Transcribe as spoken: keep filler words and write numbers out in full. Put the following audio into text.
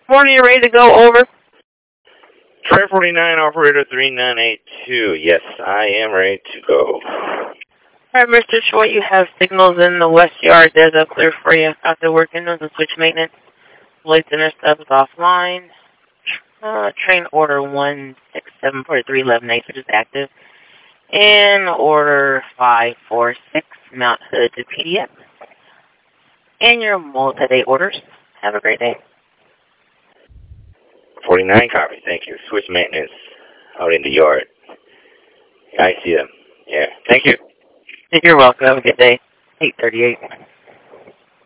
Morning, you ready to go over? Train forty-nine, operator three nine eight two. Yes, I am ready to go. Alright, Mister Choi, you have signals in the west yard. There's a clear for you. After working on the switch maintenance. Lights and stuff is offline. Uh, train order one six seven four three eleven eight, which is active. And order five four six, Mount Hood to P D F. And your multi-day orders. Have a great day. forty-nine, copy. Thank you. Switch maintenance out in the yard. I see them. Yeah. Thank you. You're welcome. Have a good day. eight thirty-eight.